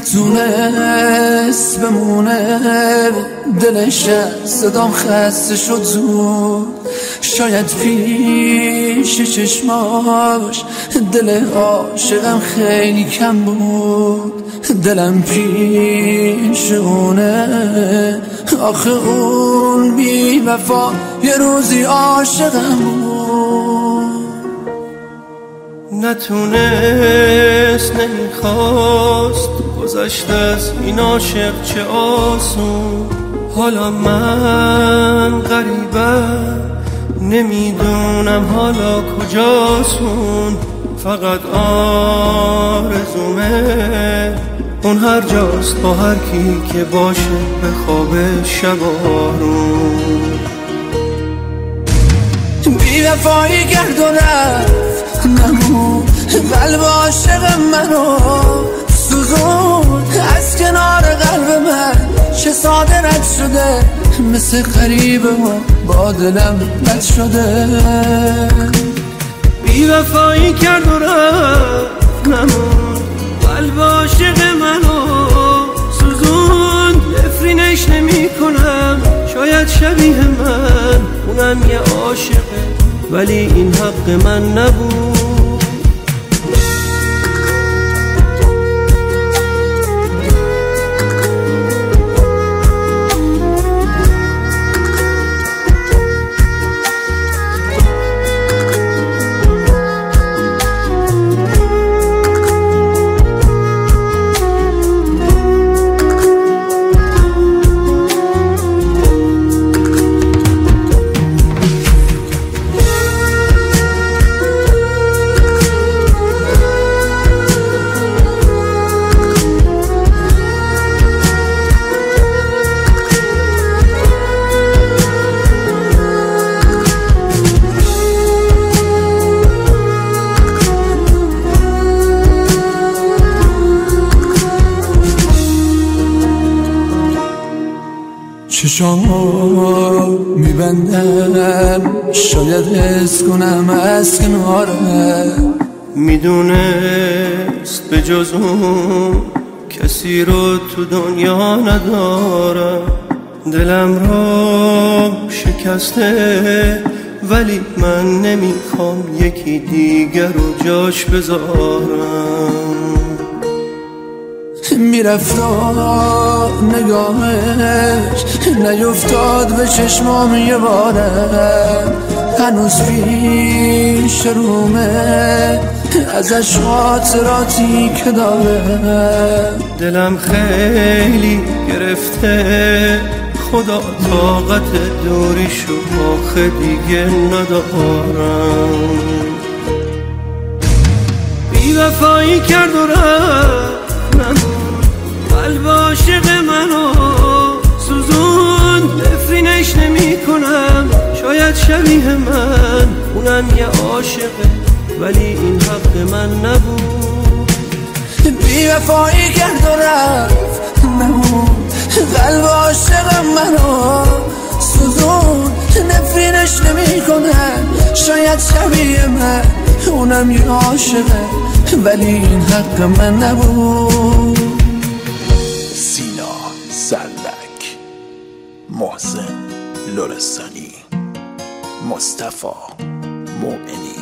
نتونست بمونه دلش از صدام خسته شد زود، شاید پیش چشماش دل عاشقم خیلی کم بود. دلم پیش اونه آخه اون بی وفا یه روزی عاشقم بود. نتونست نمیخواست گذشته از این عاشق چه آسون. حالا من غریبم نمیدونم حالا کجاسون. فقط آرزومه اون هر جاست با هر کی که باشه به خواب شبارون. بی وفایی کرد و رفت نمون قلب عاشق منو سوزون. از کنار قلب من چه ساده رد شده، مثل غریب ما با دلم بد شده. بی وفایی کرد و رفت نمون قلب عاشق منو سوزون. نفرینش نمی کنم شاید شبیه من اونم یه عاشقه ولی این حق من نبود. چشامو میبندم شاید حس کنم از کناره. میدونست به جز اون کسی رو تو دنیا ندارم. دلم رو شکسته ولی من نمیخوام یکی دیگر رو جاش بذارم. میرفت نگاهش نیفتاد به چشمام یه باره. هنوز پیش رومه ازش خاطراتی که داره. دلم خیلی گرفته خدا طاقت دوریشو آخه دیگه ندارم. بی وفایی کرد و رفت نمون قلب عاشق منو سوزون. نفرینش نمی کنم شاید شبیه من اونم یه عاشقه ولی این حق من نبود. بی وفایی کرد و رفت نمون قلب عاشق منو سوزون. نفرینش نمی کنم شاید شبیه من اونم یه عاشقه ولی این حق من نبود. سینا زرلک، محسن لرستانی، مصطفی مومنی.